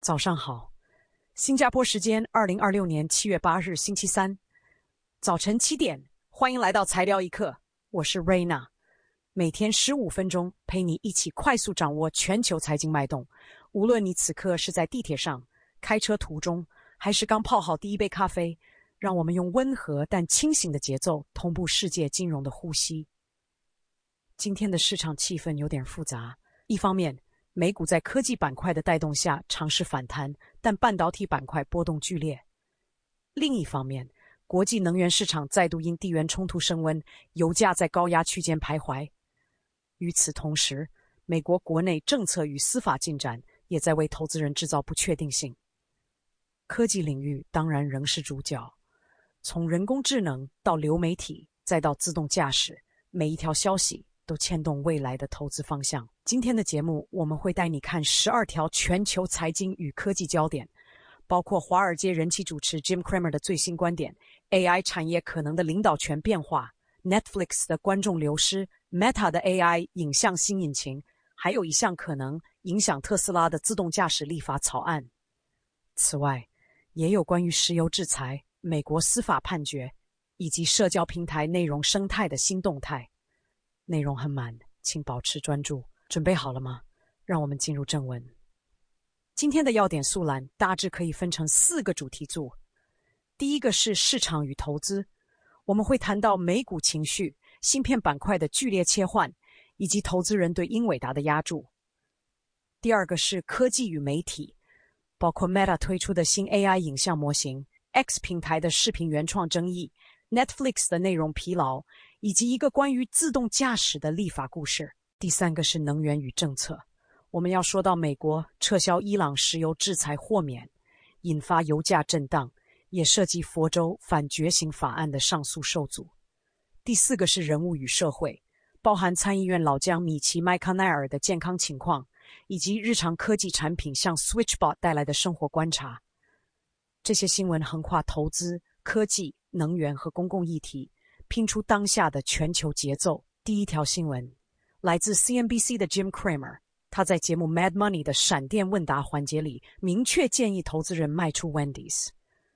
早上好，新加坡时间2026年7月8日星期三，早晨7点，欢迎来到材料一刻，我是 Raina， 每天15分钟陪你一起快速掌握全球财经脉动，无论你此刻是在地铁上、开车途中，还是刚泡好第一杯咖啡，让我们用温和但清醒的节奏同步世界金融的呼吸。今天的市场气氛有点复杂，一方面美股在科技板块的带动下尝试反弹，但半导体板块波动剧烈。另一方面，国际能源市场再度因地缘冲突升温，油价在高压区间徘徊。与此同时，美国国内政策与司法进展也在为投资人制造不确定性。科技领域当然仍是主角，从人工智能到流媒体，再到自动驾驶，每一条消息都牵动未来的投资方向。今天的节目，我们会带你看12条全球财经与科技焦点，包括华尔街人气主持 Jim Cramer 的最新观点， AI 产业可能的领导权变化， Netflix 的观众流失， Meta 的 AI 影像新引擎，还有一项可能影响特斯拉的自动驾驶立法草案。此外，也有关于石油制裁、美国司法判决以及社交平台内容生态的新动态。内容很满，请保持专注。准备好了吗？让我们进入正文。今天的要点速览大致可以分成4个主题组。第一个是市场与投资，我们会谈到美股情绪、芯片板块的剧烈切换，以及投资人对英伟达的押注。第二个是科技与媒体，包括 Meta 推出的新 AI 影像模型、X 平台的视频原创争议、Netflix 的内容疲劳，以及一个关于自动驾驶的立法故事。第三个是能源与政策，我们要说到美国撤销伊朗石油制裁豁免，引发油价震荡，也涉及佛州反觉醒法案的上诉受阻。第四个是人物与社会，包含参议院老将米奇麦康奈尔的健康情况，以及日常科技产品向 SwitchBot 带来的生活观察。这些新闻横跨投资、科技、能源和公共议题，拼出当下的全球节奏。第一条新闻来自 CNBC 的 Jim Cramer， 他在节目 Mad Money 的闪电问答环节里明确建议投资人卖出 Wendy's。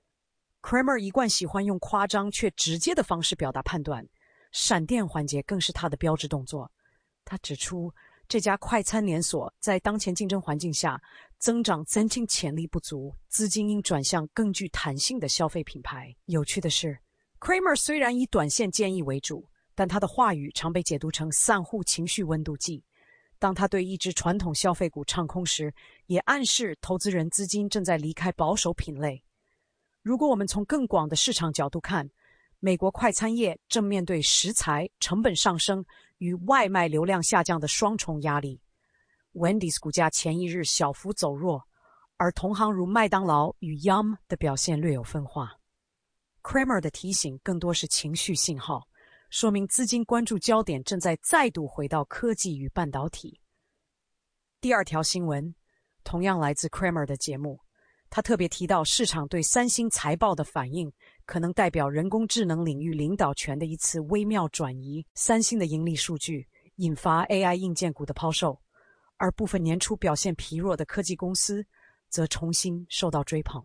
Cramer 一贯喜欢用夸张却直接的方式表达判断，闪电环节更是他的标志动作。他指出，这家快餐连锁在当前竞争环境下增长增进潜力不足，资金应转向更具弹性的消费品牌。有趣的是， Cramer 虽然以短线建议为主，但他的话语常被解读成散户情绪温度计。当他对一只传统消费股唱空时，也暗示投资人资金正在离开保守品类。如果我们从更广的市场角度看，美国快餐业正面对食材成本上升与外卖流量下降的双重压力。 Wendy's 股价前一日小幅走弱，而同行如麦当劳与 Yum 的表现略有分化。 Cramer 的提醒更多是情绪信号，说明资金关注焦点正在再度回到科技与半导体。第二条新闻同样来自 Cramer 的节目，他特别提到市场对三星财报的反应可能代表人工智能领域领导权的一次微妙转移。三星的盈利数据引发 AI 硬件股的抛售，而部分年初表现疲弱的科技公司则重新受到追捧。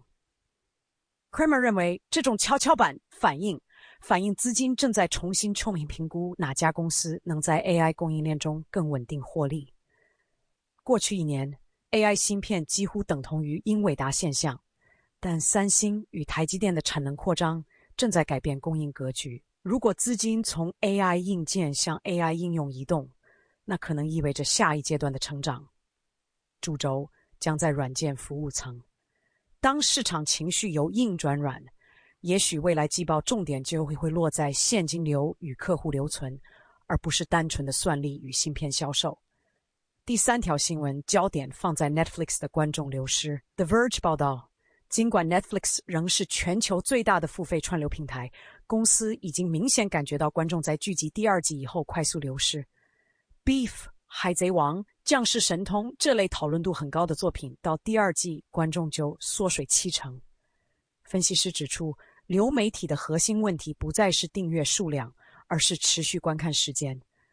Cramer 认为这种跷跷板反映资金正在重新聪明评估哪家公司能在 AI 供应链中更稳定获利。过去1年 AI 芯片几乎等同于英伟达现象，但三星与台积电的产能扩张正在改变供应格局。如果资金从 AI 硬件向 AI 应用移动，那可能意味着下一阶段的成长主轴将在软件服务层。当市场情绪由硬转软，也许未来季报重点就会落在现金流与客户留存，而不是单纯的算力与芯片销售。第三条新闻焦点放在 Netflix 的观众流失。 The Verge 报道，尽管 Netflix 仍是全球最大的付费串流平台，公司已经明显感觉到观众在剧集第2季以后快速流失。 Beef、 海贼王、降世神通这类讨论度很高的作品，到第2季观众就缩水70%。分析师指出，流媒体的核心问题不再是订阅数量，而是持续观看时间。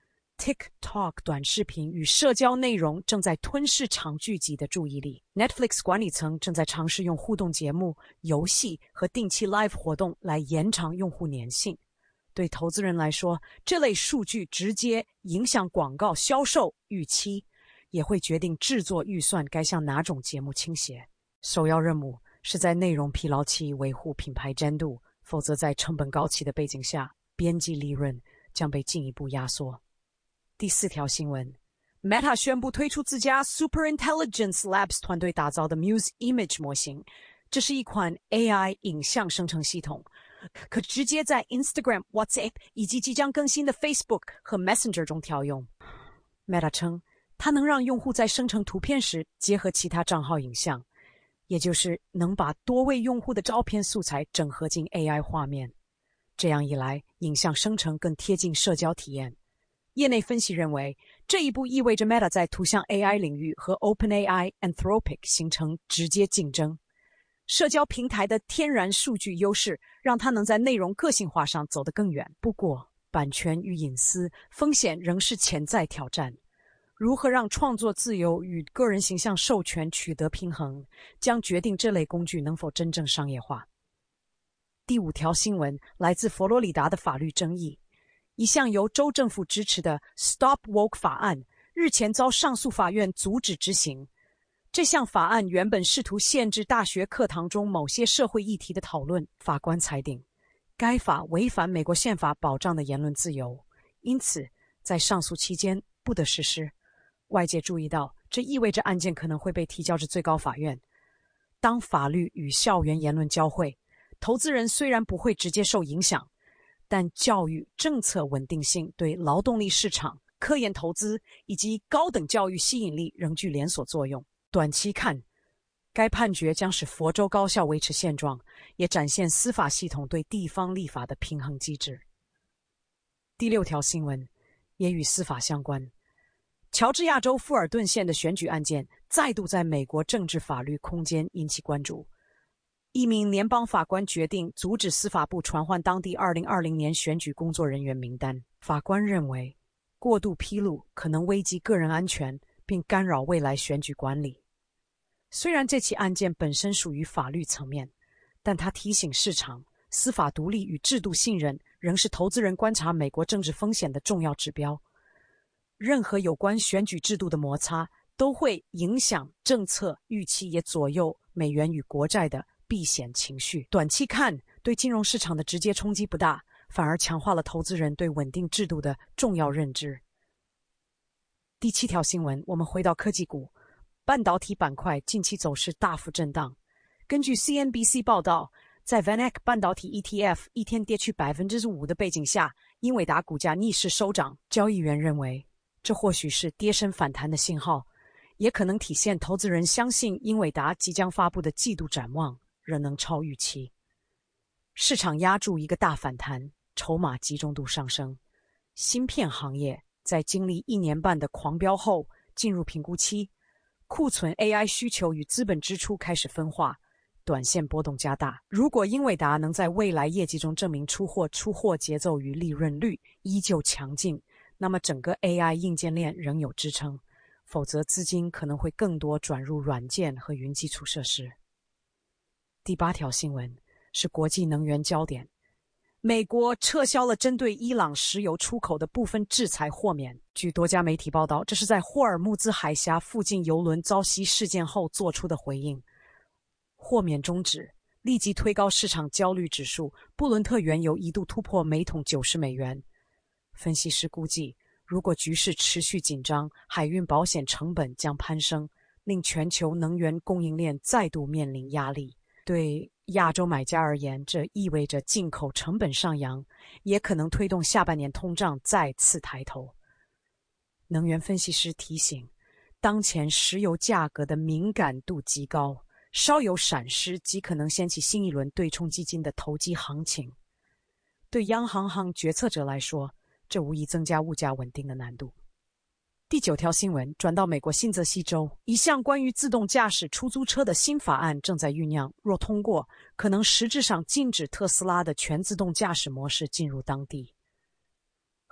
TikTok 短视频与社交内容正在吞噬长聚集的注意力。Netflix 管理层正在尝试用互动节目、游戏和定期 live 活动来延长用户粘性。对投资人来说，这类数据直接影响广告销售预期，也会决定制作预算该向哪种节目倾斜。首要任务是在内容疲劳期维护品牌坚度，否则在成本高企的背景下，边际利润将被进一步压缩。第4条新闻 ，Meta 宣布推出自家 Superintelligence Labs 团队打造的 Muse Image 模型，这是一款 AI 影像生成系统，可直接在 Instagram、WhatsApp 以及即将更新的 Facebook 和 Messenger 中调用。Meta 称，它能让用户在生成图片时结合其他账号影像，也就是能把多位用户的照片素材整合进 AI 画面。这样一来，影像生成更贴近社交体验。业内分析认为，这一步意味着 Meta 在图像 AI 领域和 OpenAI、Anthropic 形成直接竞争。社交平台的天然数据优势让它能在内容个性化上走得更远。不过，版权与隐私风险仍是潜在挑战。如何让创作自由与个人形象授权取得平衡，将决定这类工具能否真正商业化。第5条新闻来自佛罗里达的法律争议。一项由州政府支持的 Stop Woke 法案日前遭上诉法院阻止执行。这项法案原本试图限制大学课堂中某些社会议题的讨论，法官裁定该法违反美国宪法保障的言论自由，因此在上诉期间不得实施。外界注意到，这意味着案件可能会被提交至最高法院。当法律与校园言论交汇，投资人虽然不会直接受影响，但教育政策稳定性对劳动力市场、科研投资以及高等教育吸引力仍具连锁作用。短期看，该判决将使佛州高校维持现状，也展现司法系统对地方立法的平衡机制。第6条新闻也与司法相关。乔治亚州富尔顿县的选举案件再度在美国政治法律空间引起关注。一名联邦法官决定阻止司法部传唤当地2020年选举工作人员名单。法官认为，过度披露可能危及个人安全，并干扰未来选举管理。虽然这起案件本身属于法律层面，但他提醒市场，司法独立与制度信任仍是投资人观察美国政治风险的重要指标。任何有关选举制度的摩擦都会影响政策预期，也左右美元与国债的避险情绪。短期看，对金融市场的直接冲击不大，反而强化了投资人对稳定制度的重要认知。第7条新闻，我们回到科技股。半导体板块近期走势大幅震荡。根据 CNBC 报道，在 VanEck 半导体 ETF 一天跌去 5% 的背景下，英伟达股价逆势收涨。交易员认为，这或许是跌升反弹的信号，也可能体现投资人相信英伟达即将发布的季度展望仍能超预期。市场压住一个大反弹，筹码集中度上升。芯片行业在经历1年半的狂飙后进入评估期，库存 AI 需求与资本支出开始分化，短线波动加大。如果英伟达能在未来业绩中证明出货节奏与利润率依旧强劲，那么整个 AI 硬件链仍有支撑，否则资金可能会更多转入软件和云基础设施。第8条新闻是国际能源焦点。美国撤销了针对伊朗石油出口的部分制裁豁免。据多家媒体报道，这是在霍尔木兹海峡附近油轮遭袭事件后做出的回应。豁免终止立即推高市场焦虑指数，布伦特原油一度突破每桶$90。分析师估计，如果局势持续紧张，海运保险成本将攀升，令全球能源供应链再度面临压力。对亚洲买家而言，这意味着进口成本上扬，也可能推动下半年通胀再次抬头。能源分析师提醒，当前石油价格的敏感度极高，稍有闪失即可能掀起新一轮对冲基金的投机行情。对央行决策者来说，这无疑增加物价稳定的难度。第9条新闻转到美国新泽西州，一项关于自动驾驶出租车的新法案正在酝酿，若通过，可能实质上禁止特斯拉的全自动驾驶模式进入当地。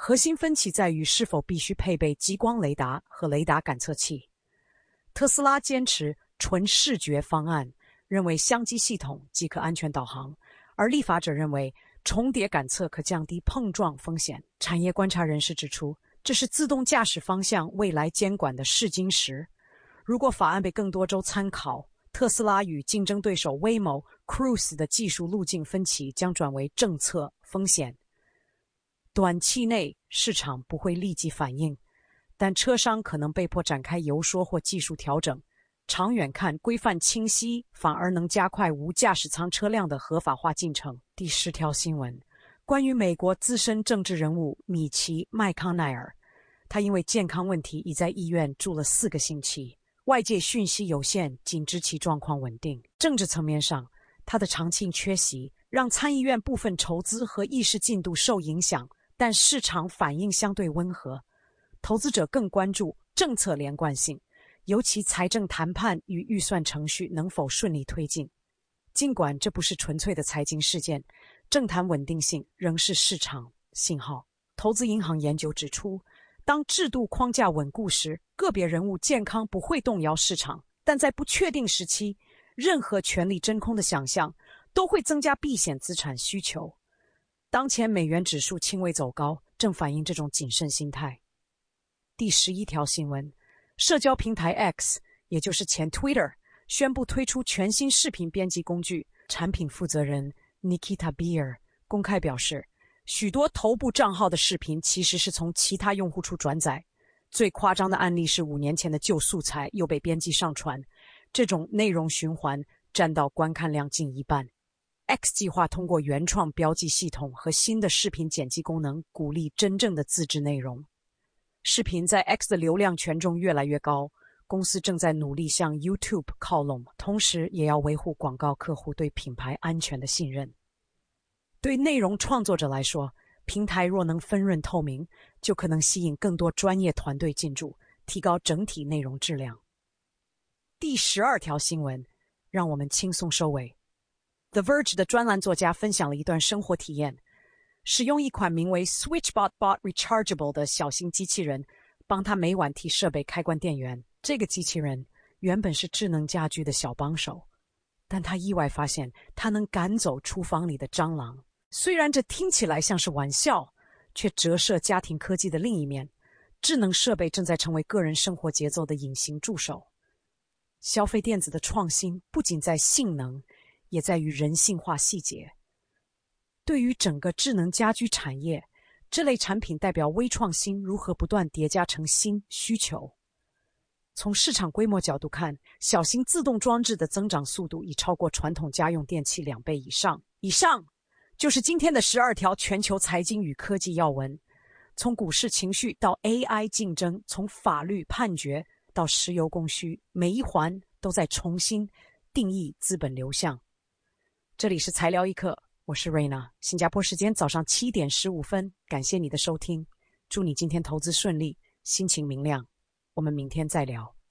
核心分歧在于是否必须配备激光雷达和雷达感测器。特斯拉坚持纯视觉方案，认为相机系统即可安全导航，而立法者认为重叠感测可降低碰撞风险。产业观察人士指出，这是自动驾驶方向未来监管的试金石。如果法案被更多州参考，特斯拉与竞争对手 Waymo、Cruise 的技术路径分歧将转为政策风险。短期内市场不会立即反应，但车商可能被迫展开游说或技术调整。长远看，规范清晰反而能加快无驾驶舱车辆的合法化进程。第10条新闻，关于美国资深政治人物米奇·麦康奈尔，他因为健康问题已在医院住了4个星期，外界讯息有限，仅知其状况稳定。政治层面上，他的长期缺席让参议院部分筹资和议事进度受影响，但市场反应相对温和。投资者更关注政策连贯性，尤其财政谈判与预算程序能否顺利推进。尽管这不是纯粹的财经事件，政坛稳定性仍是市场信号。投资银行研究指出，当制度框架稳固时，个别人物健康不会动摇市场，但在不确定时期，任何权力真空的想象都会增加避险资产需求。当前美元指数轻微走高，正反映这种谨慎心态。第11条新闻，社交平台 X， 也就是前 Twitter， 宣布推出全新视频编辑工具。产品负责人 Nikita Beer 公开表示，许多头部账号的视频其实是从其他用户处转载。最夸张的案例是5年前的旧素材又被编辑上传，这种内容循环占到观看量近一半。X 计划通过原创标记系统和新的视频剪辑功能，鼓励真正的自制内容。视频在 X 的流量权重越来越高，公司正在努力向 YouTube 靠拢，同时也要维护广告客户对品牌安全的信任。对内容创作者来说，平台若能分润透明，就可能吸引更多专业团队进驻，提高整体内容质量。第12条新闻，让我们轻松收尾。The Verge 的专栏作家分享了一段生活体验，使用一款名为 SwitchBot Bot Rechargeable 的小型机器人，帮他每晚替设备开关电源。这个机器人原本是智能家居的小帮手，但他意外发现它能赶走厨房里的蟑螂。虽然这听起来像是玩笑，却折射家庭科技的另一面。智能设备正在成为个人生活节奏的隐形助手。消费电子的创新不仅在性能，也在于人性化细节。对于整个智能家居产业，这类产品代表微创新如何不断叠加成新需求。从市场规模角度看，小型自动装置的增长速度已超过传统家用电器2倍以上。以上就是今天的12条全球财经与科技要闻。从股市情绪到 AI 竞争，从法律判决到石油供需，每一环都在重新定义资本流向。这里是材料一课，我是 Raina， 新加坡时间早上7点15分，感谢你的收听，祝你今天投资顺利，心情明亮，我们明天再聊。